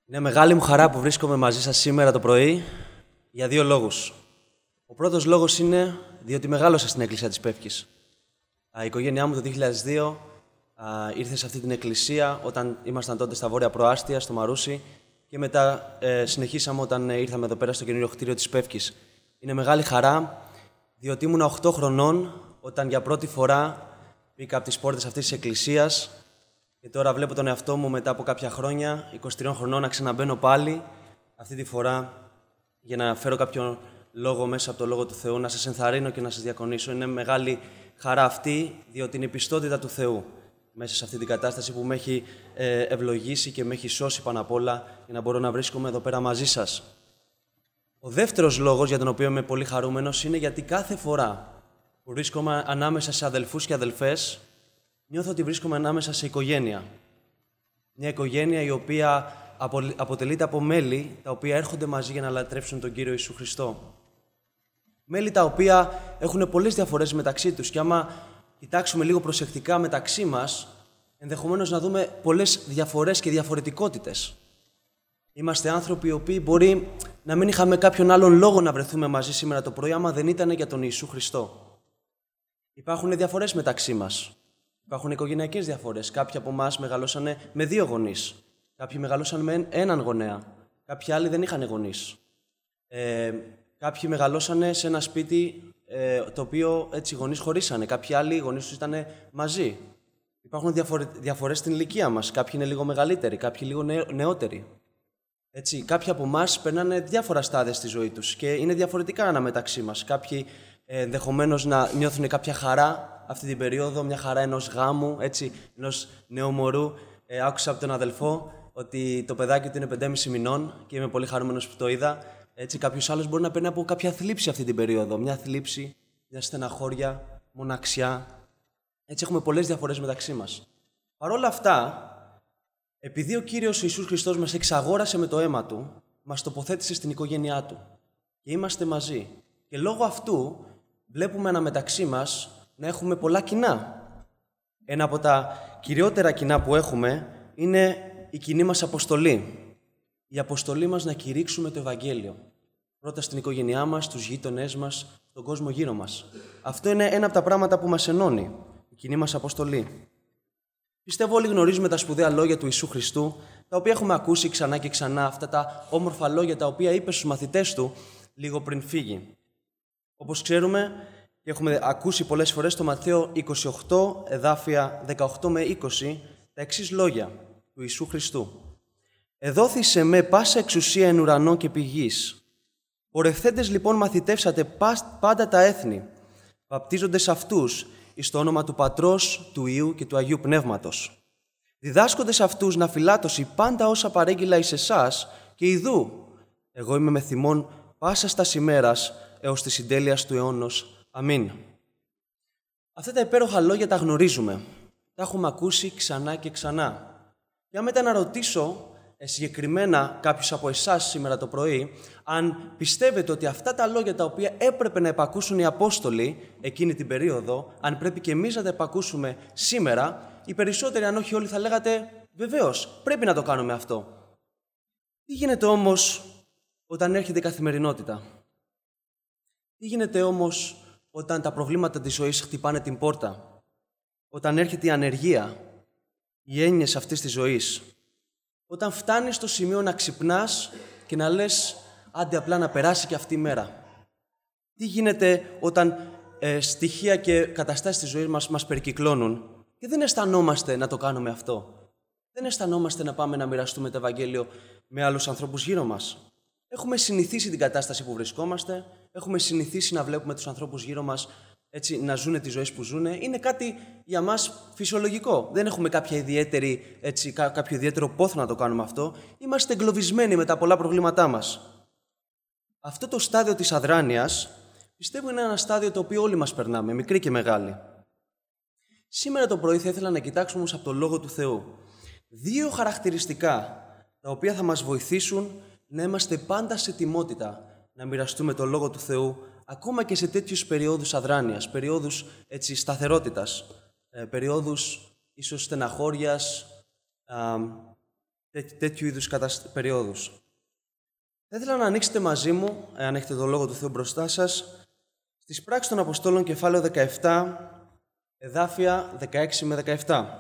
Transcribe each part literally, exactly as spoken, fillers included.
Είναι μεγάλη μου χαρά που βρίσκομαι μαζί σας σήμερα το πρωί για δύο λόγους. Ο πρώτος λόγος είναι διότι μεγάλωσα στην εκκλησία της Πεύκης. Η οικογένειά μου το δύο χιλιάδες δύο α, ήρθε σε αυτή την εκκλησία όταν ήμασταν τότε στα Βόρεια Προάστια, στο Μαρούσι, και μετά ε, συνεχίσαμε όταν ε, ήρθαμε εδώ πέρα στο καινούριο κτίριο της Πεύκης. Είναι μεγάλη χαρά διότι ήμουν οκτώ χρονών όταν για πρώτη φορά μπήκα από τις πόρτες αυτής της εκκλησίας. Και τώρα βλέπω τον εαυτό μου μετά από κάποια χρόνια, είκοσι τρία χρονών, να ξαναμπαίνω πάλι, αυτή τη φορά για να φέρω κάποιο λόγο μέσα από το Λόγο του Θεού, να σας ενθαρρύνω και να σας διακονήσω. Είναι μεγάλη χαρά αυτή, διότι είναι η πιστότητα του Θεού μέσα σε αυτή την κατάσταση που με έχει ευλογήσει και με έχει σώσει πάνω απ' όλα για να μπορώ να βρίσκομαι εδώ πέρα μαζί σας. Ο δεύτερος λόγος για τον οποίο είμαι πολύ χαρούμενος είναι γιατί κάθε φορά που βρίσκομαι ανάμεσα σε αδελφούς και αδελφές, νιώθω ότι βρίσκομαι ανάμεσα σε οικογένεια. Μια οικογένεια η οποία αποτελείται από μέλη τα οποία έρχονται μαζί για να λατρεύσουν τον Κύριο Ιησού Χριστό. Μέλη τα οποία έχουν πολλές διαφορές μεταξύ τους και άμα κοιτάξουμε λίγο προσεκτικά μεταξύ μας, ενδεχομένως να δούμε πολλές διαφορές και διαφορετικότητες. Είμαστε άνθρωποι οι οποίοι μπορεί να μην είχαμε κάποιον άλλον λόγο να βρεθούμε μαζί σήμερα το πρωί, άμα δεν ήταν για τον Ιησού Χριστό. Υπάρχουν διαφορές μεταξύ μας. Υπάρχουν οικογενειακές διαφορές. Κάποιοι από εμάς μεγαλώσανε με δύο γονείς. Κάποιοι μεγαλώσαν με έναν γονέα. Κάποιοι άλλοι δεν είχαν γονείς. Ε, κάποιοι μεγαλώσανε σε ένα σπίτι ε, το οποίο έτσι οι γονείς χωρίσανε. Κάποιοι άλλοι οι γονείς τους ήταν μαζί. Υπάρχουν διαφορε... διαφορές στην ηλικία μας. Κάποιοι είναι λίγο μεγαλύτεροι, κάποιοι λίγο νεο... νεότεροι. Έτσι, κάποιοι από εμάς περνάνε διάφορα στάδια στη ζωή τους και είναι διαφορετικά αναμεταξύ μας. Κάποιοι ε, ενδεχομένως να νιώθουν κάποια χαρά αυτή την περίοδο, μια χαρά ενός γάμου, έτσι, ενός νέου μωρού. Ε, άκουσα από τον αδελφό ότι το παιδάκι του είναι πεντέμισι μηνών και είμαι πολύ χαρούμενος που το είδα. Έτσι, κάποιος άλλος μπορεί να παίρνει από κάποια θλίψη αυτή την περίοδο. Μια θλίψη, μια στεναχώρια, μοναξιά. Έτσι, έχουμε πολλές διαφορές μεταξύ μας. Παρ' όλα αυτά, επειδή ο Κύριος Ιησούς Χριστός μας εξαγόρασε με το αίμα Του, μας τοποθέτησε στην οικογένειά Του και είμαστε μαζί. Και λόγω αυτού βλέπουμε αναμεταξύ μας να έχουμε πολλά κοινά. Ένα από τα κυριότερα κοινά που έχουμε είναι η κοινή μας αποστολή. Η αποστολή μας να κηρύξουμε το Ευαγγέλιο. Πρώτα στην οικογένειά μας, στους γείτονές μας, στον κόσμο γύρω μας. Αυτό είναι ένα από τα πράγματα που μας ενώνει, η κοινή μας αποστολή. Πιστεύω όλοι γνωρίζουμε τα σπουδαία λόγια του Ιησού Χριστού, τα οποία έχουμε ακούσει ξανά και ξανά, αυτά τα όμορφα λόγια τα οποία είπε στους μαθητές Του λίγο πριν φύγει. Όπως ξέρουμε και έχουμε ακούσει πολλές φορές στο Ματθαίο είκοσι οκτώ, εδάφια δεκαοκτώ με είκοσι, τα εξής λόγια του Ιησού Χριστού. «Εδόθη σε με πάσα εξουσία εν ουρανό και επί γης. Πορευθέντες λοιπόν μαθητεύσατε πάντα τα έθνη, βαπτίζοντες αυτούς εις το όνομα του Πατρός, του Υιού και του Αγίου Πνεύματος. Διδάσκοντες αυτούς να φυλάτωση πάντα όσα παρήγγειλα εις εσάς και ιδού, εγώ είμαι με θυμών πάσας τας ημέρας έως της συντέλειας του αιώνος. Αμήν». Αυτά τα υπέροχα λόγια τα γνωρίζουμε. Τα έχουμε ακούσει ξανά και ξανά. Και αν μετά να ρωτήσω ε, συγκεκριμένα κάποιους από εσάς σήμερα το πρωί, αν πιστεύετε ότι αυτά τα λόγια τα οποία έπρεπε να επακούσουν οι Απόστολοι εκείνη την περίοδο, αν πρέπει και εμείς να τα επακούσουμε σήμερα, οι περισσότεροι, αν όχι όλοι, θα λέγατε βεβαίως, πρέπει να το κάνουμε αυτό. Τι γίνεται όμως όταν έρχεται η καθημερινότητα? Τι γίνεται όμως όταν τα προβλήματα της ζωής χτυπάνε την πόρτα? Όταν έρχεται η ανεργία, οι έννοιες αυτής της ζωής? Όταν φτάνεις στο σημείο να ξυπνάς και να λες άντε απλά να περάσει και αυτή η μέρα? Τι γίνεται όταν ε, στοιχεία και καταστάσεις της ζωής μας μας περικυκλώνουν και δεν αισθανόμαστε να το κάνουμε αυτό? Δεν αισθανόμαστε να πάμε να μοιραστούμε το Ευαγγέλιο με άλλους ανθρώπους γύρω μας? Έχουμε συνηθίσει την κατάσταση που βρισκόμαστε, έχουμε συνηθίσει να βλέπουμε τους ανθρώπους γύρω μας έτσι, να ζουν τις ζωές που ζουν. Είναι κάτι για μας φυσιολογικό. Δεν έχουμε κάποια ιδιαίτερη, έτσι, κά, κάποιο ιδιαίτερο πόθο να το κάνουμε αυτό. Είμαστε εγκλωβισμένοι με τα πολλά προβλήματά μας. Αυτό το στάδιο της αδράνειας, πιστεύω είναι ένα στάδιο το οποίο όλοι μας περνάμε, μικροί και μεγάλοι. Σήμερα το πρωί θα ήθελα να κοιτάξουμε όμως από το Λόγο του Θεού δύο χαρακτηριστικά τα οποία θα μας βοηθήσουν να είμαστε πάντα σε ετοιμότητα να μοιραστούμε το Λόγο του Θεού, ακόμα και σε τέτοιους περιόδους αδράνειας, περιόδους έτσι, σταθερότητας, ε, περιόδους ίσως στεναχώριας, ε, τέ, τέτοιου είδους κατασ... περιόδους. Θα ήθελα να ανοίξετε μαζί μου, αν έχετε το Λόγο του Θεού μπροστά σας, στις Πράξεις των Αποστόλων, κεφάλαιο δεκαεπτά, εδάφια δεκαέξι με δεκαεπτά.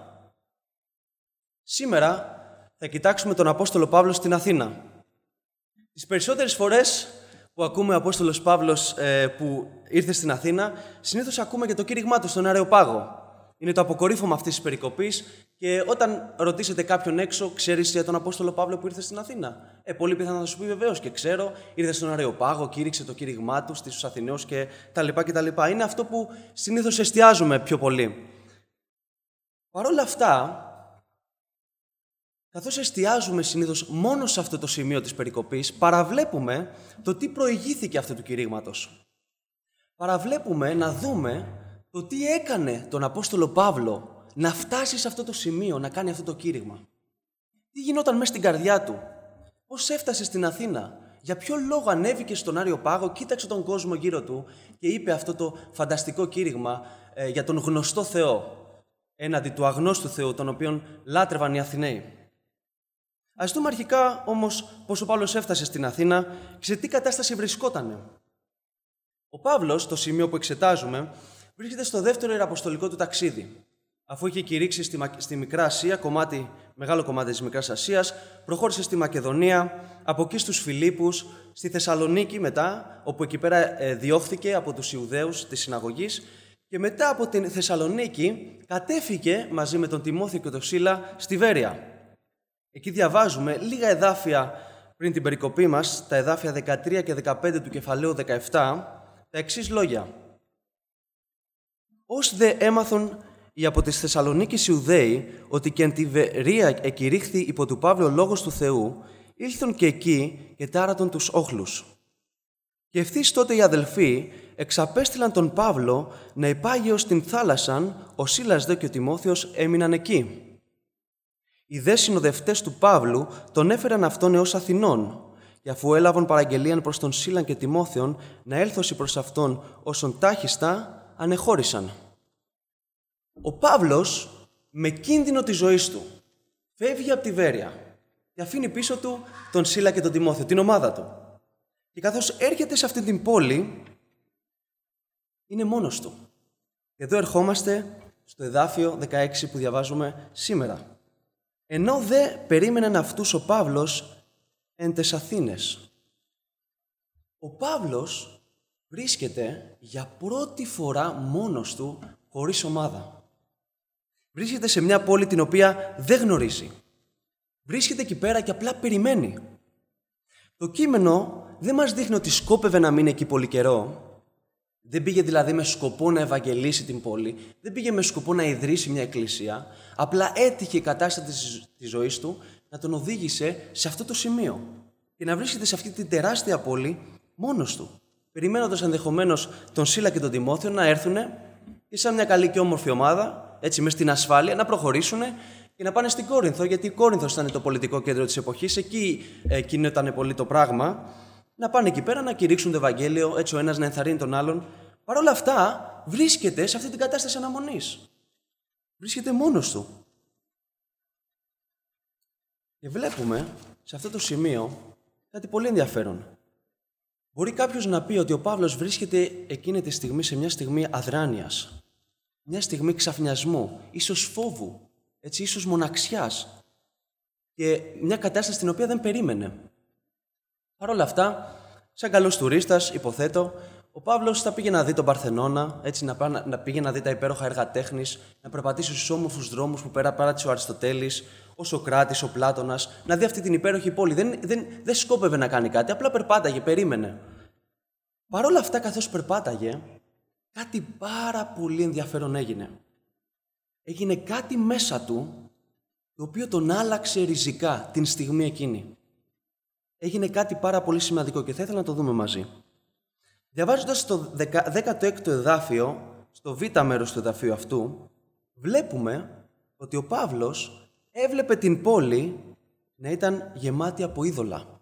Σήμερα θα κοιτάξουμε τον Απόστολο Παύλο στην Αθήνα. Τις περισσότερες φορές που ακούμε ο Απόστολος Παύλος ε, που ήρθε στην Αθήνα, συνήθως ακούμε και το κήρυγμά του στον Αρεοπάγο. Είναι το αποκορύφωμα αυτής της περικοπής και όταν ρωτήσετε κάποιον έξω, ξέρεις για τον Απόστολο Παύλο που ήρθε στην Αθήνα. Ε, πολύ πιθανά θα σου πει βεβαίως και ξέρω, ήρθε στον Αρεοπάγο, κήρυξε το κήρυγμά του στους Αθηναίους και τα λοιπά και τα λοιπά. Είναι αυτό που συνήθως εστιάζουμε πιο πολύ. Παρ' όλα αυτά, καθώς εστιάζουμε συνήθως μόνο σε αυτό το σημείο της περικοπής, παραβλέπουμε το τι προηγήθηκε αυτού του κηρύγματος. Παραβλέπουμε να δούμε το τι έκανε τον Απόστολο Παύλο να φτάσει σε αυτό το σημείο, να κάνει αυτό το κήρυγμα. Τι γινόταν μέσα στην καρδιά του, πώς έφτασε στην Αθήνα, για ποιο λόγο ανέβηκε στον Άριο Πάγο, κοίταξε τον κόσμο γύρω του και είπε αυτό το φανταστικό κήρυγμα ε, για τον γνωστό Θεό, έναντι του αγνώστου Θεού, τον οποίον λάτρευαν οι Αθηναίοι. Ας δούμε αρχικά όμως πώς ο Παύλος έφτασε στην Αθήνα και σε τι κατάσταση βρισκότανε. Ο Παύλος, στο σημείο που εξετάζουμε, βρίσκεται στο δεύτερο ιεραποστολικό του ταξίδι. Αφού είχε κηρύξει στη, στη Μικρά Ασία, κομμάτι, μεγάλο κομμάτι της Μικράς Ασίας, προχώρησε στη Μακεδονία, από εκεί στους Φιλίππους, στη Θεσσαλονίκη μετά, όπου εκεί πέρα ε, διώχθηκε από τους Ιουδαίους της συναγωγής και μετά από την Θεσσαλονίκη κατέφυγε μαζί με τον Τιμόθεο και τον Σίλα στη Βέρεια. Εκεί διαβάζουμε λίγα εδάφια πριν την περικοπή μας, τα εδάφια δεκατρία και δεκαπέντε του κεφαλαίου δεκαεπτά, τα εξής λόγια. «Ως δε έμαθον οι από τις Θεσσαλονίκης Ιουδαίοι ότι και εν τη Βερία εκηρύχθη υπό του Παύλου ο λόγος του Θεού, ήλθον και εκεί και τάρατον τους όχλους. Και ευθύς τότε οι αδελφοί εξαπέστειλαν τον Παύλο να υπάγει ως την θάλασσαν, ο Σίλας δε και ο Τιμόθεος έμειναν εκεί. Οι δε συνοδευτές του Παύλου τον έφεραν αυτόν έως Αθηνών, και αφού έλαβαν παραγγελίαν προς τον Σίλαν και Τιμόθεον να έλθωσι προς αυτόν όσον τάχιστα ανεχώρησαν». Ο Παύλος, με κίνδυνο της ζωής του, φεύγει από τη Βέρεια και αφήνει πίσω του τον Σίλα και τον Τιμόθεο, την ομάδα του. Και καθώς έρχεται σε αυτή την πόλη, είναι μόνος του. Και εδώ ερχόμαστε στο εδάφιο δεκαέξι που διαβάζουμε σήμερα. «Ενώ δε περίμεναν αυτούς ο Παύλος εν τες Αθήνες». Ο Παύλος βρίσκεται για πρώτη φορά μόνος του, χωρίς ομάδα. Βρίσκεται σε μια πόλη την οποία δεν γνωρίζει. Βρίσκεται εκεί πέρα και απλά περιμένει. Το κείμενο δεν μας δείχνει ότι σκόπευε να μείνει εκεί πολύ καιρό. Δεν πήγε δηλαδή με σκοπό να ευαγγελίσει την πόλη. Δεν πήγε με σκοπό να ιδρύσει μια εκκλησία. Απλά έτυχε η κατάσταση της ζωής του να τον οδήγησε σε αυτό το σημείο. Και να βρίσκεται σε αυτή την τεράστια πόλη μόνος του. Περιμένοντας ενδεχομένως τον Σίλα και τον Τιμόθεο να έρθουν και σαν μια καλή και όμορφη ομάδα, έτσι μες στην ασφάλεια, να προχωρήσουν και να πάνε στην Κόρινθο, γιατί η Κόρινθος ήταν το πολιτικό κέντρο της εποχής, εκεί ε, κινόταν πολύ το πράγμα, να πάνε εκεί πέρα να κηρύξουν το Ευαγγέλιο, έτσι ο ένας να ενθαρρύνει τον άλλον. Παρ' όλα αυτά, βρίσκεται σε αυτή την κατάσταση αναμονής. Βρίσκεται μόνος του. Και βλέπουμε σε αυτό το σημείο κάτι πολύ ενδιαφέρον. Μπορεί κάποιος να πει ότι ο Παύλος βρίσκεται εκείνη τη στιγμή σε μια στιγμή αδράνειας, μια στιγμή ξαφνιασμού, ίσως φόβου, έτσι, ίσως μοναξιάς και μια κατάσταση την οποία δεν περίμενε. Παρ' όλα αυτά, σαν καλός τουρίστας, υποθέτω, ο Παύλος θα πήγε να δει τον Παρθενώνα, έτσι, να, πά, να πήγε να δει τα υπέροχα έργα τέχνης, να περπατήσει στους όμορφους δρόμους που πέρα πέρασε ο Αριστοτέλης, ο Σωκράτης, ο Πλάτωνας, να δει αυτή την υπέροχη πόλη. Δεν, δεν, δεν σκόπευε να κάνει κάτι, απλά περπάταγε, περίμενε. Παρ' όλα αυτά, καθώς περπάταγε, κάτι πάρα πολύ ενδιαφέρον έγινε. Έγινε κάτι μέσα του, το οποίο τον άλλαξε ριζικά την στιγμή εκείνη. Έγινε κάτι πάρα πολύ σημαντικό και θα ήθελα να το δούμε μαζί. Διαβάζοντας το δέκατο έκτο εδάφιο, στο β' μέρος του εδαφίου αυτού, βλέπουμε ότι ο Παύλος έβλεπε την πόλη να ήταν γεμάτη από είδωλα.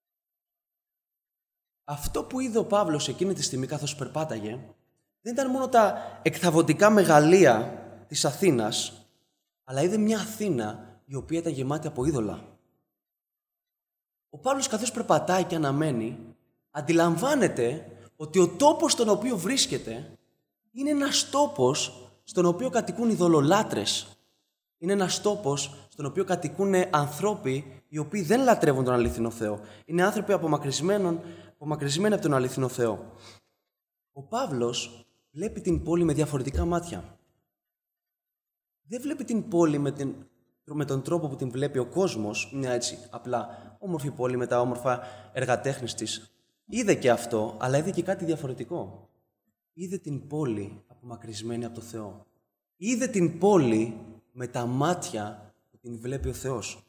Αυτό που είδε ο Παύλος εκείνη τη στιγμή καθώς περπάταγε, δεν ήταν μόνο τα εκθαβωτικά μεγαλεία της Αθήνας, αλλά είδε μια Αθήνα η οποία ήταν γεμάτη από είδωλα. ο Παύλος καθώς περπατάει και αναμένει, αντιλαμβάνεται ότι ο τόπος στον οποίο βρίσκεται είναι ένας τόπος στον οποίο κατοικούν ειδωλολάτρες. Είναι ένας τόπος στον οποίο κατοικούν ανθρώποι οι οποίοι δεν λατρεύουν τον αληθινό Θεό. Είναι άνθρωποι απομακρυσμένοι από τον αληθινό Θεό. Ο Παύλος βλέπει την πόλη με διαφορετικά μάτια. Δεν βλέπει την πόλη με, την, με τον τρόπο που την βλέπει ο κόσμος, μια έτσι απλά όμορφη πόλη με τα όμορφα εργατέχνης της. Είδε και αυτό, αλλά είδε και κάτι διαφορετικό. Είδε την πόλη απομακρυσμένη από το Θεό. Είδε την πόλη με τα μάτια που την βλέπει ο Θεός.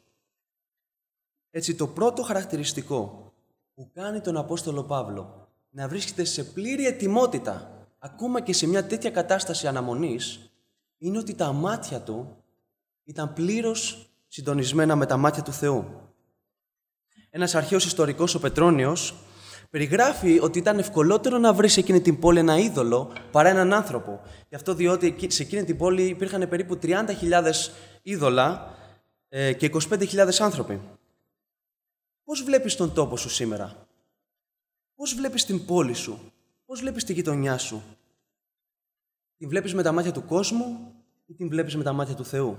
Έτσι, το πρώτο χαρακτηριστικό που κάνει τον Απόστολο Παύλο να βρίσκεται σε πλήρη ετοιμότητα, ακόμα και σε μια τέτοια κατάσταση αναμονής, είναι ότι τα μάτια του ήταν πλήρως συντονισμένα με τα μάτια του Θεού. Ένας αρχαίος ιστορικός, ο Πετρώνιος, περιγράφει ότι ήταν ευκολότερο να βρει σε εκείνη την πόλη ένα είδωλο παρά έναν άνθρωπο. Γι' αυτό διότι σε εκείνη την πόλη υπήρχαν περίπου τριάντα χιλιάδες είδωλα και είκοσι πέντε χιλιάδες άνθρωποι. Πώς βλέπεις τον τόπο σου σήμερα? Πώς βλέπεις την πόλη σου? Πώς βλέπεις τη γειτονιά σου? Την βλέπεις με τα μάτια του κόσμου ή την βλέπεις με τα μάτια του Θεού?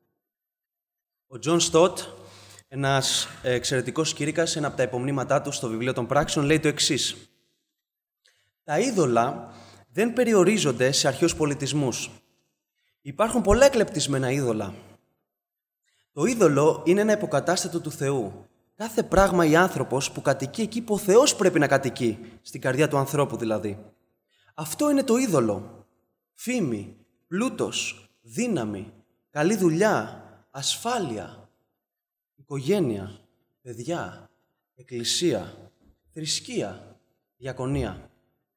Ο Τζον Στότ, ένας εξαιρετικός κήρυκας, ένα από τα υπομνήματά του στο βιβλίο των Πράξεων, λέει το εξής. Τα είδωλα δεν περιορίζονται σε αρχαίους πολιτισμούς. Υπάρχουν πολλά εκλεπτισμένα είδωλα. Το είδωλο είναι ένα υποκατάστατο του Θεού. Κάθε πράγμα ή άνθρωπος που κατοικεί εκεί που ο Θεός πρέπει να κατοικεί, στην καρδιά του ανθρώπου δηλαδή. Αυτό είναι το είδωλο. Φήμη, πλούτος, δύναμη, καλή δουλειά, ασφάλεια, οικογένεια, παιδιά, εκκλησία, θρησκεία, διακονία.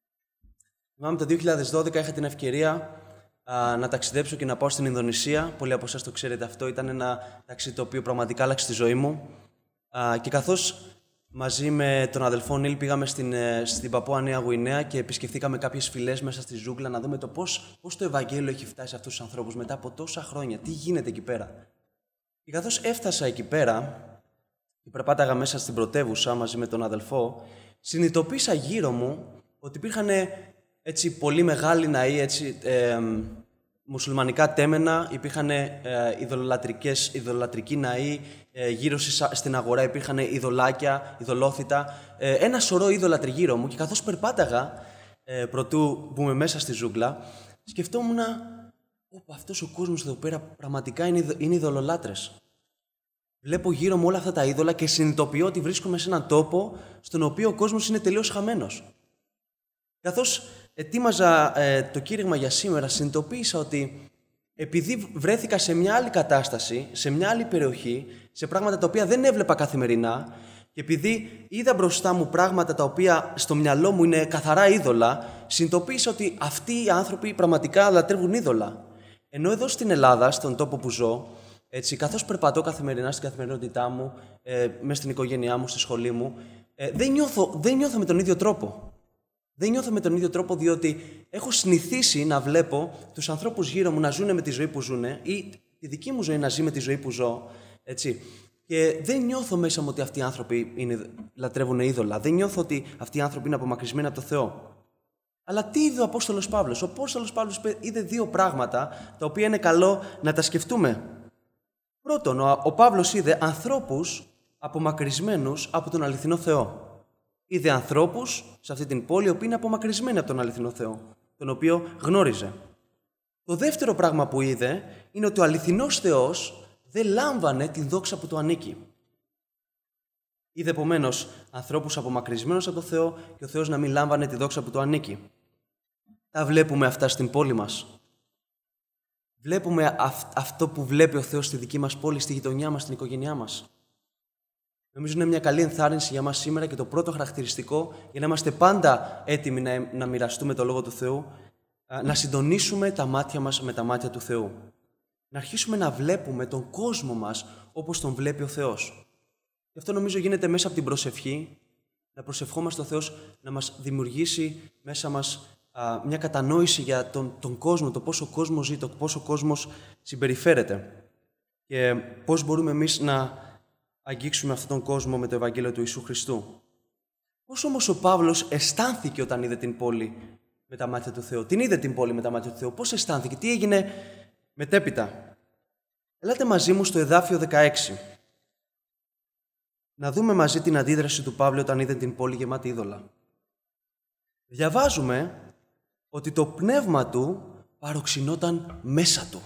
Θυμάμαι το δύο χιλιάδες δώδεκα είχα την ευκαιρία α, να ταξιδέψω και να πάω στην Ινδονησία. Πολλοί από εσάς το ξέρετε αυτό. Ήταν ένα ταξίδι το οποίο πραγματικά άλλαξε τη ζωή μου. Α, και καθώς μαζί με τον αδελφό Νίλ πήγαμε στην, στην Παπούα Νέα Γουινέα και επισκεφθήκαμε κάποιες φυλές μέσα στη ζούγκλα να δούμε το πώς, πώς το Ευαγγέλιο έχει φτάσει σε αυτούς τους ανθρώπους μετά από τόσα χρόνια. Τι γίνεται εκεί πέρα. Και καθώς έφτασα εκεί πέρα και περπάταγα μέσα στην πρωτεύουσα μαζί με τον αδελφό, συνειδητοποίησα γύρω μου ότι υπήρχαν έτσι πολύ μεγάλοι ναοί, έτσι, ε, μουσουλμανικά τέμενα, υπήρχαν ε, ειδωλολατρικές, ειδωλολατρικοί ναοί, ε, γύρω στην αγορά υπήρχαν ειδωλάκια, ειδωλόθητα, ε, ένα σωρό είδωλα τριγύρω μου και καθώς περπάταγα, ε, προτού μπούμε μέσα στη ζούγκλα, σκεφτόμουν, όπα, αυτός ο κόσμος εδώ πέρα πραγματικά είναι, είναι ειδωλολάτρες. Βλέπω γύρω μου όλα αυτά τα είδωλα και συνειδητοποιώ ότι βρίσκομαι σε έναν τόπο στον οποίο ο κόσμος είναι τελείως χαμένος. Καθώς ετοίμαζα ε, το κήρυγμα για σήμερα, συνειδητοποίησα ότι επειδή βρέθηκα σε μια άλλη κατάσταση, σε μια άλλη περιοχή, σε πράγματα τα οποία δεν έβλεπα καθημερινά και επειδή είδα μπροστά μου πράγματα τα οποία στο μυαλό μου είναι καθαρά είδωλα, συνειδητοποίησα ότι αυτοί οι άνθρωποι πραγματικά λατρεύουν είδωλα. Ενώ εδώ στην Ελλάδα, στον τόπο που ζω, έτσι, καθώς περπατώ καθημερινά στην καθημερινότητά μου, ε, μέσα στην οικογένειά μου, στη σχολή μου, ε, δεν, νιώθω, δεν νιώθω με τον ίδιο τρόπο. Δεν νιώθω με τον ίδιο τρόπο διότι έχω συνηθίσει να βλέπω τους ανθρώπους γύρω μου να ζουν με τη ζωή που ζουν ή τη δική μου ζωή να ζει με τη ζωή που ζω. Έτσι. Και δεν νιώθω μέσα μου ότι αυτοί οι άνθρωποι είναι, λατρεύουν είδωλα. Δεν νιώθω ότι αυτοί οι άνθρωποι είναι απομακρυσμένοι από το Θεό. Αλλά τι είδε ο Απόστολος Παύλος? Ο Απόστολος Παύλος είδε δύο πράγματα τα οποία είναι καλό να τα σκεφτούμε. Πρώτον, ο, ο Παύλος είδε ανθρώπους απομακρυσμένους από τον αληθινό Θεό. Είδε ανθρώπους σε αυτή την πόλη, οι οποίοι είναι απομακρυσμένοι από τον αληθινό Θεό, τον οποίο γνώριζε. Το δεύτερο πράγμα που είδε είναι ότι ο αληθινός Θεός δεν λάμβανε την δόξα που του ανήκει. Είδε επομένως ανθρώπους απομακρυσμένους από τον Θεό και ο Θεός να μην λάμβανε τη δόξα που του ανήκει. Τα βλέπουμε αυτά στην πόλη μας. Βλέπουμε αυ- αυτό που βλέπει ο Θεός στη δική μας πόλη, στη γειτονιά μας, στην οικογένειά μας. Νομίζω είναι μια καλή ενθάρρυνση για μας σήμερα και το πρώτο χαρακτηριστικό για να είμαστε πάντα έτοιμοι να, να μοιραστούμε το Λόγο του Θεού, να συντονίσουμε τα μάτια μας με τα μάτια του Θεού. Να αρχίσουμε να βλέπουμε τον κόσμο μας όπως τον βλέπει ο Θεός. Γι' αυτό νομίζω γίνεται μέσα από την προσευχή, να προσευχόμαστε ο Θεός να μας δημιουργήσει μέσα μας α, μια κατανόηση για τον, τον κόσμο, το πώς ο κόσμος ζει, το πώς ο κόσμος συμπεριφέρεται και πώς μπορούμε εμείς να αγγίξουμε αυτόν τον κόσμο με το Ευαγγέλιο του Ιησού Χριστού. Πώς όμως ο Παύλος αισθάνθηκε όταν είδε την πόλη με τα μάτια του Θεού? Την είδε την πόλη με τα μάτια του Θεού. Πώς αισθάνθηκε? Τι έγινε μετέπειτα? Ελάτε μαζί μου στο εδάφιο δεκαέξι. Να δούμε μαζί την αντίδραση του Παύλου όταν είδε την πόλη γεμάτη είδωλα. Διαβάζουμε ότι το πνεύμα του παροξυνόταν μέσα του.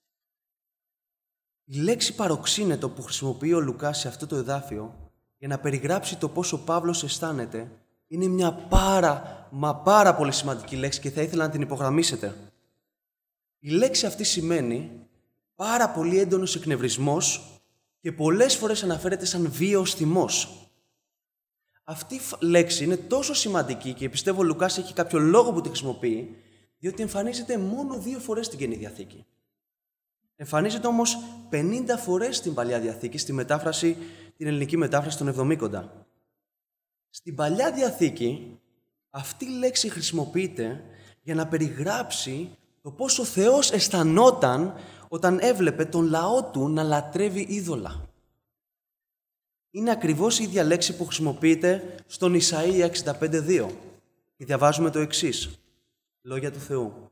Η λέξη παροξύνετο που χρησιμοποιεί ο Λουκάς σε αυτό το εδάφιο για να περιγράψει το πώς ο Παύλος αισθάνεται είναι μια πάρα μα πάρα πολύ σημαντική λέξη και θα ήθελα να την υπογραμμίσετε. Η λέξη αυτή σημαίνει πάρα πολύ έντονος εκνευρισμός και πολλές φορές αναφέρεται σαν βίαιος θυμός. Αυτή η λέξη είναι τόσο σημαντική και πιστεύω ο Λουκάς έχει κάποιο λόγο που τη χρησιμοποιεί, διότι εμφανίζεται μόνο δύο φορές στην Καινή Διαθήκη. Εμφανίζεται όμως πενήντα φορές στην Παλιά Διαθήκη, στη μετάφραση, την ελληνική μετάφραση των Εβδομήκοντα. Στην Παλιά Διαθήκη αυτή η λέξη χρησιμοποιείται για να περιγράψει το πώς ο Θεός αισθανόταν όταν έβλεπε τον λαό του να λατρεύει είδωλα. Είναι ακριβώς η ίδια λέξη που χρησιμοποιείται στον Ισαΐα εξήντα πέντε δύο. Και διαβάζουμε το εξής. Λόγια του Θεού.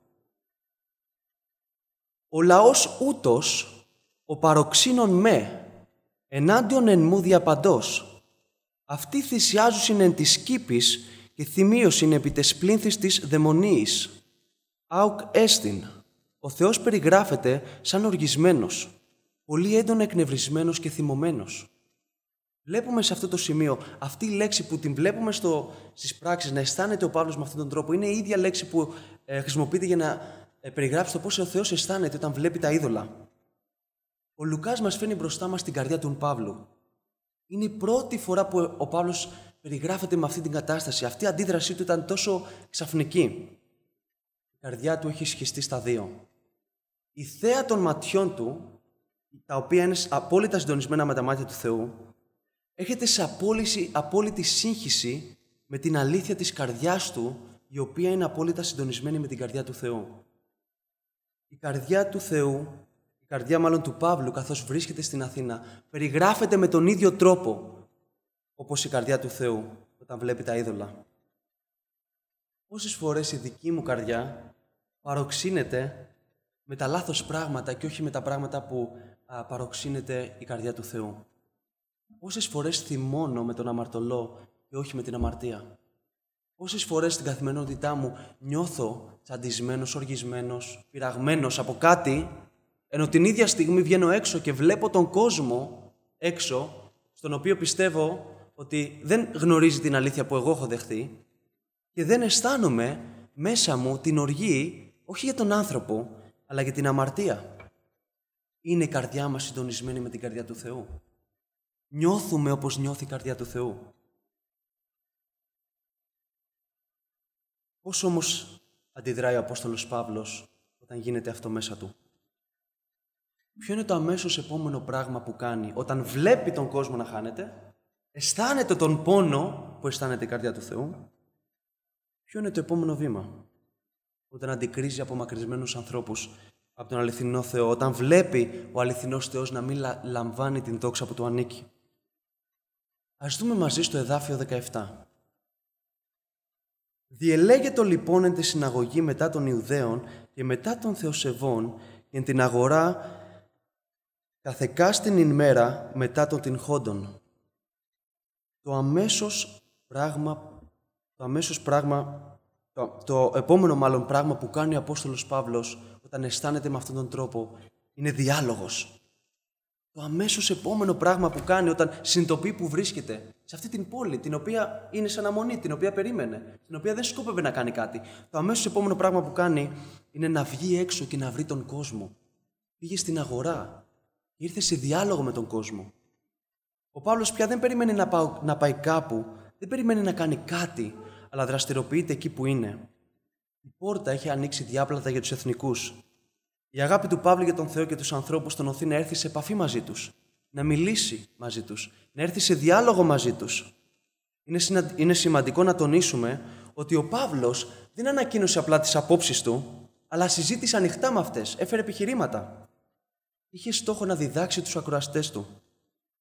«Ο λαός ούτως, ο παροξύνων με, ενάντιον εν μου διαπαντός. Αυτοί θυσιάζουσιν εν της κήπης και θυμίωσιν επί τες πλήνθης της δαιμονίης. Άουκ έστιν». Ο Θεός περιγράφεται σαν οργισμένος, πολύ έντονα εκνευρισμένος και θυμωμένος. Βλέπουμε σε αυτό το σημείο, αυτή η λέξη που την βλέπουμε στο, στις πράξεις, να αισθάνεται ο Παύλος με αυτόν τον τρόπο, είναι η ίδια λέξη που ε, χρησιμοποιείται για να ε, περιγράψει το πώς ο Θεός αισθάνεται όταν βλέπει τα είδωλα. Ο Λουκάς μας φέρνει μπροστά μας την καρδιά του Παύλου. Είναι η πρώτη φορά που ο Παύλος περιγράφεται με αυτή την κατάσταση. Αυτή η αντίδρασή του ήταν τόσο ξαφνική. Η καρδιά του έχει σχιστεί στα δύο. Η θέα των ματιών του, τα οποία είναι απόλυτα συντονισμένα με τα μάτια του Θεού, έρχεται σε απόλυση, απόλυτη σύγχυση με την αλήθεια της καρδιάς του, η οποία είναι απόλυτα συντονισμένη με την καρδιά του Θεού. Η καρδιά του Θεού, η καρδιά μάλλον του Παύλου, καθώς βρίσκεται στην Αθήνα, περιγράφεται με τον ίδιο τρόπο, όπως η καρδιά του Θεού, όταν βλέπει τα είδωλα. Πόσες φορές η δική μου καρδιά παροξύνεται με τα λάθος πράγματα και όχι με τα πράγματα που α, παροξύνεται η καρδιά του Θεού. Πόσες φορές θυμώνω με τον αμαρτωλό και όχι με την αμαρτία. Πόσες φορές στην καθημερινότητά μου νιώθω τσαντισμένος, οργισμένος, πειραγμένος από κάτι, ενώ την ίδια στιγμή βγαίνω έξω και βλέπω τον κόσμο έξω, στον οποίο πιστεύω ότι δεν γνωρίζει την αλήθεια που εγώ έχω δεχθεί και δεν αισθάνομαι μέσα μου την οργή, όχι για τον άνθρωπο, αλλά για την αμαρτία. Είναι η καρδιά μας συντονισμένη με την καρδιά του Θεού. Νιώθουμε όπως νιώθει η καρδιά του Θεού. Πώς όμως αντιδράει ο Απόστολος Παύλος όταν γίνεται αυτό μέσα του? Ποιο είναι το αμέσως επόμενο πράγμα που κάνει όταν βλέπει τον κόσμο να χάνεται, αισθάνεται τον πόνο που αισθάνεται η καρδιά του Θεού? Ποιο είναι το επόμενο βήμα? Όταν αντικρίζει απομακρυσμένους ανθρώπους από τον αληθινό Θεό, όταν βλέπει ο αληθινός Θεός να μην λαμβάνει την δόξα που του ανήκει. Ας δούμε μαζί στο εδάφιο δεκαεπτά. «Διελέγετο λοιπόν εν τη συναγωγή μετά των Ιουδαίων και μετά των Θεοσεβών και εν την αγορά καθεκάστην ημέρα μετά των την χόντων». Το αμέσως πράγμα, το αμέσως πράγμα, το, το επόμενο μάλλον πράγμα που κάνει ο Απόστολος Παύλος όταν αισθάνεται με αυτόν τον τρόπο είναι διάλογος. Το αμέσως επόμενο πράγμα που κάνει όταν συνειδητοποιεί που βρίσκεται σε αυτή την πόλη, την οποία είναι σε αναμονή, την οποία περίμενε, την οποία δεν σκόπευε να κάνει κάτι. Το αμέσως επόμενο πράγμα που κάνει είναι να βγει έξω και να βρει τον κόσμο. Πήγε στην αγορά και ήρθε σε διάλογο με τον κόσμο. Ο Παύλος πια δεν περιμένει να, πάω, να πάει κάπου, δεν περιμένει να κάνει κάτι, αλλά δραστηριοποιείται εκεί που είναι. Η πόρτα έχει ανοίξει διάπλατα για τους εθνικούς. Η αγάπη του Παύλου για τον Θεό και τους ανθρώπους τον οθεί να έρθει σε επαφή μαζί τους, να μιλήσει μαζί τους, να έρθει σε διάλογο μαζί τους. Είναι, συνα... είναι σημαντικό να τονίσουμε ότι ο Παύλος δεν ανακοίνωσε απλά τις απόψεις του, αλλά συζήτησε ανοιχτά με αυτές, έφερε επιχειρήματα. Είχε στόχο να διδάξει τους ακροαστές του.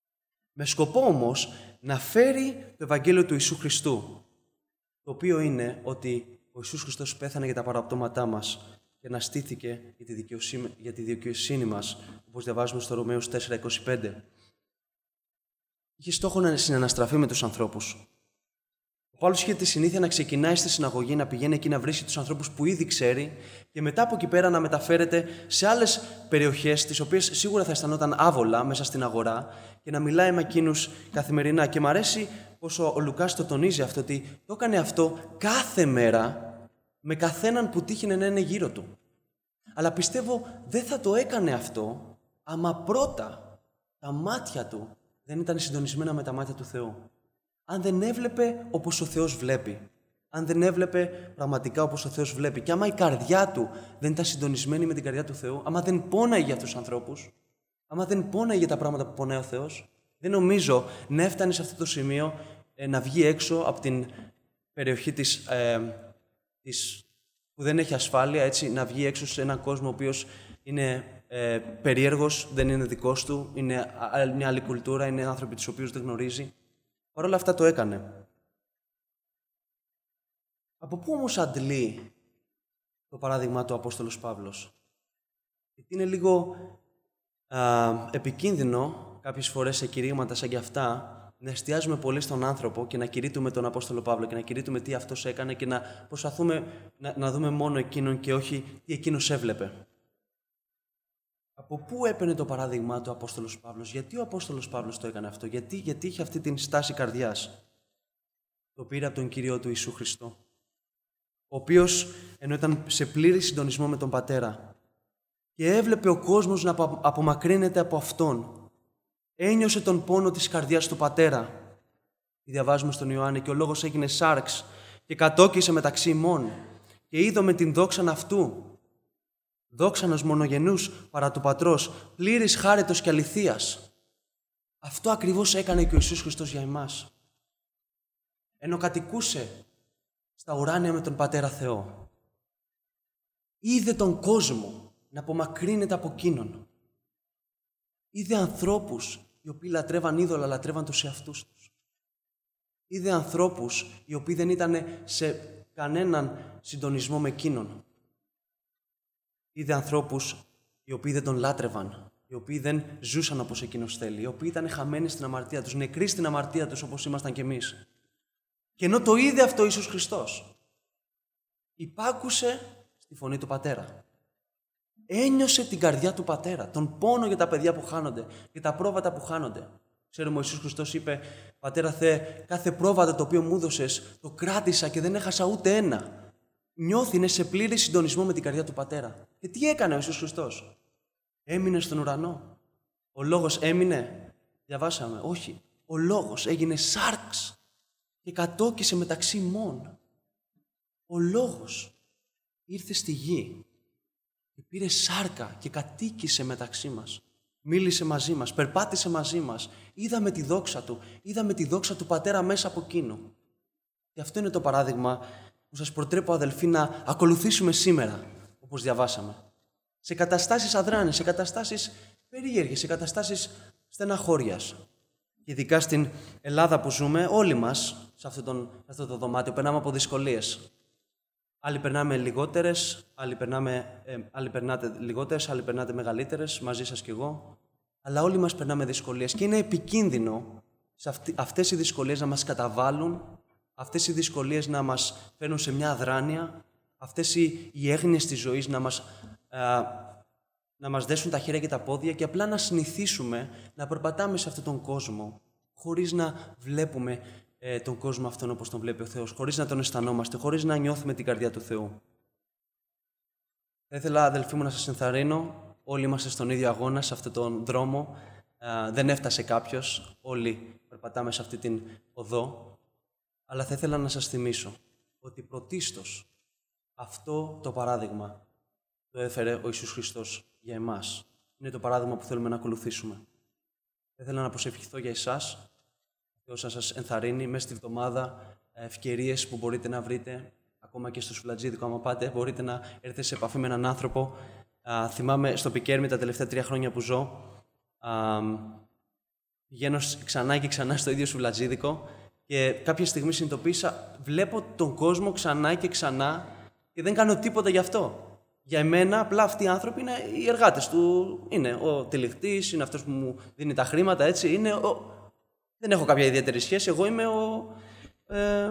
Με σκοπό όμως να φέρει το Ευαγγέλιο του Ιησού Χριστού, το οποίο είναι ότι ο Ιησούς Χριστός πέθανε για τα παραπτώματά μας και αναστήθηκε για τη δικαιοσύνη, για τη δικαιοσύνη μας, όπως διαβάζουμε στο Ρωμαίους τέσσερα είκοσι πέντε. Είχε στόχο να συναναστραφεί με τους ανθρώπους. Ο Παύλος είχε τη συνήθεια να ξεκινάει στη συναγωγή, να πηγαίνει εκεί να βρίσκει τους ανθρώπους που ήδη ξέρει και μετά από εκεί πέρα να μεταφέρεται σε άλλες περιοχές, τις οποίες σίγουρα θα αισθανόταν άβολα μέσα στην αγορά και να μιλάει με εκείνους καθημερινά. Και μου αρέσει πως ο, ο Λουκάς το τονίζει αυτό, ότι το έκανε αυτό κάθε μέρα με καθέναν που τύχαινε να είναι γύρω του. Αλλά πιστεύω δεν θα το έκανε αυτό άμα πρώτα τα μάτια του δεν ήταν συντονισμένα με τα μάτια του Θεού. Αν δεν έβλεπε όπως ο Θεός βλέπει. Αν δεν έβλεπε πραγματικά όπως ο Θεός βλέπει. Και άμα η καρδιά του δεν ήταν συντονισμένη με την καρδιά του Θεού, άμα δεν πόναγε για τους ανθρώπους, άμα δεν πόναγε για τα πράγματα που πονάει ο Θεός, δεν νομίζω να έφτανε σε αυτό το σημείο ε, να βγει έξω από την περιοχή της, ε, της, που δεν έχει ασφάλεια, έτσι, να βγει έξω σε έναν κόσμο ο οποίος είναι ε, περίεργος, δεν είναι δικός του, είναι μια άλλη κουλτούρα, είναι άνθρωποι τους οποίους δεν γνωρίζει. Παρ' όλα αυτά το έκανε. Από πού όμως αντλεί το παράδειγμα του Απόστολος Παύλος? Γιατί είναι λίγο α, επικίνδυνο κάποιες φορές σε κηρύγματα σαν και αυτά να εστιάζουμε πολύ στον άνθρωπο και να κηρύττουμε τον Απόστολο Παύλο και να κηρύττουμε τι αυτός έκανε και να προσπαθούμε να, να δούμε μόνο εκείνον και όχι τι εκείνος έβλεπε. Από πού έπαιρνε το παράδειγμα του Απόστολος Παύλος? Γιατί ο Απόστολος Παύλος το έκανε αυτό? Γιατί, γιατί είχε αυτή την στάση καρδιάς? Το πήρε από τον Κύριό του Ιησού Χριστό, ο οποίος ενώ ήταν σε πλήρη συντονισμό με τον Πατέρα και έβλεπε ο κόσμος να απομακρύνεται από Αυτόν, ένιωσε τον πόνο της καρδιάς του Πατέρα. Διαβάζουμε στον Ιωάννη: «Και ο Λόγος έγινε σάρξ και κατόκισε μεταξύ ημών και είδαμε την δόξαν Αυτού, δόξαν ως μονογενούς παρά του Πατρός, πλήρης χάριτος και αληθείας». Αυτό ακριβώς έκανε και ο Ιησούς Χριστός για εμάς. Ενώ κατοικούσε στα ουράνια με τον Πατέρα Θεό, είδε τον κόσμο να απομακρύνεται από εκείνον. Είδε ανθρώπους οι οποίοι λατρεύαν είδωλα, λατρεύαν τους εαυτούς τους. Είδε ανθρώπους οι οποίοι δεν ήταν σε κανέναν συντονισμό με εκείνον. Είδε ανθρώπους οι οποίοι δεν τον λάτρευαν, οι οποίοι δεν ζούσαν όπως εκείνος θέλει, οι οποίοι ήταν χαμένοι στην αμαρτία τους, νεκροί στην αμαρτία τους όπως ήμασταν κι εμείς. Και ενώ το είδε αυτό ο Ιησούς Χριστός, υπάκουσε στη φωνή του Πατέρα. Ένιωσε την καρδιά του Πατέρα, τον πόνο για τα παιδιά που χάνονται, για τα πρόβατα που χάνονται. Ξέρουμε, ο Ιησούς Χριστός είπε: «Πατέρα Θεέ, κάθε πρόβατο το οποίο μου έδωσες, το κράτησα και δεν έχασα ούτε ένα». Νιώθει, είναι σε πλήρη συντονισμό με την καρδιά του Πατέρα. Και τι έκανε ο Ιησούς Χριστός? Έμεινε στον ουρανό. Ο Λόγος έμεινε. Διαβάσαμε. Όχι. Ο Λόγος έγινε σάρξ και κατόκισε μεταξύ ημών. Ο Λόγος ήρθε στη γη και πήρε σάρκα και κατοίκησε μεταξύ μας. Μίλησε μαζί μας, περπάτησε μαζί μας. Είδαμε τη δόξα Του. Είδαμε τη δόξα του Πατέρα μέσα από εκείνο. Και αυτό είναι το παράδειγμα που σας προτρέπω, αδελφοί, να ακολουθήσουμε σήμερα, όπως διαβάσαμε. Σε καταστάσεις αδράνειες, σε καταστάσεις περίεργες, σε καταστάσεις στεναχώριας. Και ειδικά στην Ελλάδα που ζούμε, όλοι μας, σε αυτό, τον, σε αυτό το δωμάτιο, περνάμε από δυσκολίες. Άλλοι περνάμε λιγότερες, άλλοι, περνάμε, ε, άλλοι περνάτε λιγότερες, άλλοι περνάτε μεγαλύτερες, μαζί σας κι εγώ. Αλλά όλοι μας περνάμε δυσκολίες και είναι επικίνδυνο σε αυτοί, αυτές οι δυσκολίες να μας καταβάλουν, αυτές οι δυσκολίες να μας φέρνουν σε μια αδράνεια, αυτές οι, οι έγνοιες της ζωής να μας, α, να μας δέσουν τα χέρια και τα πόδια και απλά να συνηθίσουμε να περπατάμε σε αυτόν τον κόσμο χωρίς να βλέπουμε ε, τον κόσμο αυτόν όπως τον βλέπει ο Θεός, χωρίς να τον αισθανόμαστε, χωρίς να νιώθουμε την καρδιά του Θεού. Θα ήθελα, αδελφοί μου, να σας ενθαρρύνω. Όλοι είμαστε στον ίδιο αγώνα, σε αυτόν τον δρόμο. Α, δεν έφτασε κάποιος. Όλοι περπατάμε σε αυτή την οδό. Αλλά θα ήθελα να σας θυμίσω ότι πρωτίστως αυτό το παράδειγμα το έφερε ο Ιησούς Χριστός για εμάς. Είναι το παράδειγμα που θέλουμε να ακολουθήσουμε. Θα ήθελα να προσευχηθώ για εσάς, ώστε να σας ενθαρρύνει μέσα στη βδομάδα ευκαιρίες που μπορείτε να βρείτε, ακόμα και στο Σουλατζίδικο, άμα πάτε, μπορείτε να έρθετε σε επαφή με έναν άνθρωπο. Α, θυμάμαι στο Πικέρμι τα τελευταία τρία χρόνια που ζω, α, πηγαίνω ξανά και ξανά στο ίδιο σουβλατζίδικο και κάποια στιγμή συνειδητοποίησα, βλέπω τον κόσμο ξανά και ξανά και δεν κάνω τίποτα γι' αυτό. Για εμένα, απλά αυτοί οι άνθρωποι είναι οι εργάτες του. Είναι ο τυλιχτής, είναι αυτός που μου δίνει τα χρήματα, έτσι. Είναι ο... Δεν έχω κάποια ιδιαίτερη σχέση. Εγώ είμαι ο. Ε...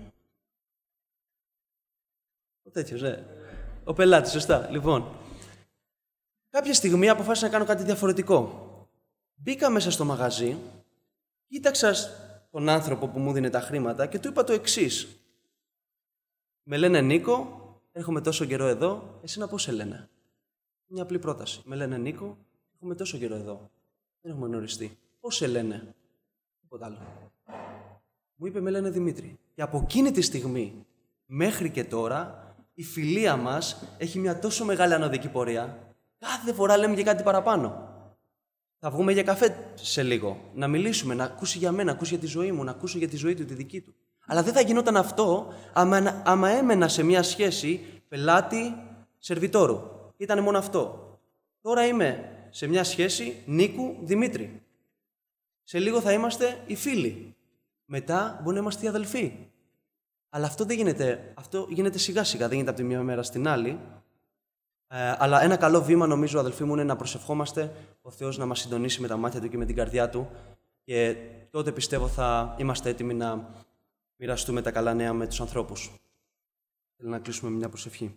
Ο τέτοιος, ναι. Ο πελάτης, σωστά. Λοιπόν. Κάποια στιγμή αποφάσισα να κάνω κάτι διαφορετικό. Μπήκα μέσα στο μαγαζί, κοίταξα τον άνθρωπο που μου δίνει τα χρήματα και του είπα το εξής. Με λένε Νίκο. Έρχομαι τόσο καιρό εδώ, εσένα πώς σε λένε? Μια απλή πρόταση. Με λένε Νίκο, έρχομαι τόσο καιρό εδώ. Δεν έχουμε γνωριστεί. Πώς σε λένε? Τίποτα άλλο. Μου είπε, με λένε Δημήτρη. Και από εκείνη τη στιγμή, μέχρι και τώρα, η φιλία μας έχει μια τόσο μεγάλη ανωδική πορεία. Κάθε φορά λέμε και κάτι παραπάνω. Θα βγούμε για καφέ σε λίγο. Να μιλήσουμε, να ακούσει για μένα, να ακούσει για τη ζωή μου, να ακούσω για τη ζωή του, τη δική του. Αλλά δεν θα γινόταν αυτό άμα, άμα έμενα σε μια σχέση πελάτη-σερβιτόρου. Ήτανε μόνο αυτό. Τώρα είμαι σε μια σχέση Νίκου-Δημήτρη. Σε λίγο θα είμαστε οι φίλοι. Μετά μπορεί να είμαστε οι αδελφοί. Αλλά αυτό δεν γίνεται. Αυτό γίνεται σιγά-σιγά, δεν γίνεται από τη μία μέρα στην άλλη. Ε, αλλά ένα καλό βήμα, νομίζω, αδελφοί μου, είναι να προσευχόμαστε ο Θεός να μας συντονίσει με τα μάτια Του και με την καρδιά Του. Και τότε πιστεύω θα είμαστε έτοιμοι να μοιραστούμε τα καλά νέα με τους ανθρώπους. Θέλω να κλείσουμε με μια προσευχή.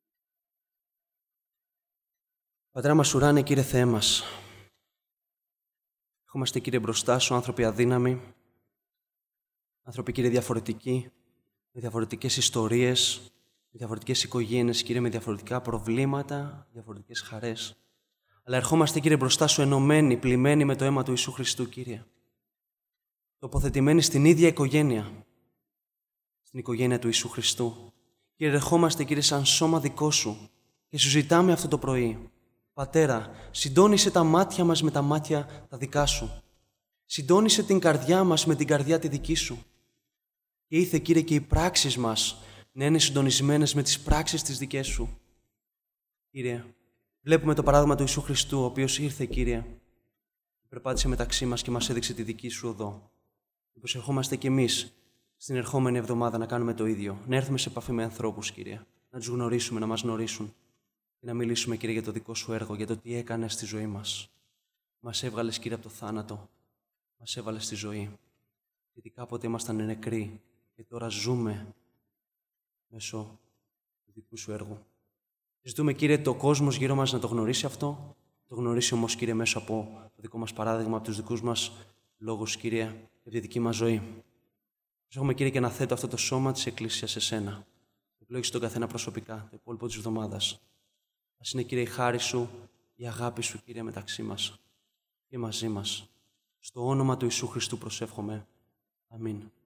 Πατρά μας ουράνε, Κύριε Θεέ μας. Ερχόμαστε, Κύριε, μπροστά Σου, άνθρωποι αδύναμοι, άνθρωποι, Κύριε, διαφορετικοί, με διαφορετικές ιστορίες, με διαφορετικές οικογένειες, Κύριε, με διαφορετικά προβλήματα, διαφορετικές χαρές. Αλλά ερχόμαστε, Κύριε, μπροστά Σου ενωμένοι, πλημμένοι με το αίμα του Ιησού Χριστού, Κύριε. Τοποθετημένοι στην ίδια οικογένεια, στην οικογένεια του Ιησού Χριστού. Κύριε, ερχόμαστε, Κύριε, σαν σώμα δικό Σου και Σου ζητάμε αυτό το πρωί. Πατέρα, συντόνισε τα μάτια μας με τα μάτια τα δικά Σου. Συντόνισε την καρδιά μας με την καρδιά τη δική Σου. Και ήθε, Κύριε, και οι πράξεις μας να είναι συντονισμένες με τις πράξεις τις δικές Σου. Κύριε, βλέπουμε το παράδειγμα του Ιησού Χριστού, ο οποίος ήρθε, Κύριε, περπάτησε μεταξύ μας και μας έδειξε τη δική Σου οδό. Όπως ερχόμαστε κι εμείς στην ερχόμενη εβδομάδα να κάνουμε το ίδιο. Να έρθουμε σε επαφή με ανθρώπους, Κύριε. Να τους γνωρίσουμε, να μας γνωρίσουν. Και να μιλήσουμε, Κύριε, για το δικό Σου έργο, για το τι έκανες στη ζωή μας. Μας έβγαλες, Κύριε, από το θάνατο. Μας έβαλες στη ζωή. Γιατί κάποτε ήμασταν νεκροί και τώρα ζούμε μέσω του δικού Σου έργου. Ζητούμε, Κύριε, το κόσμος γύρω μας να το γνωρίσει αυτό. Το γνωρίσει όμως, Κύριε, μέσω από το δικό μας παράδειγμα, από τους δικούς μας λόγους, Κύριε, για τη δική μας ζωή. Έχουμε, Κύριε, και να θέτω αυτό το σώμα της Εκκλησίας σε Σένα. Ευλόγησε τον καθένα προσωπικά, το υπόλοιπο της εβδομάδας. Ας είναι, Κύριε, η χάρη Σου, η αγάπη Σου, Κύριε, μεταξύ μας και μαζί μας. Στο όνομα του Ιησού Χριστού προσεύχομαι. Αμήν.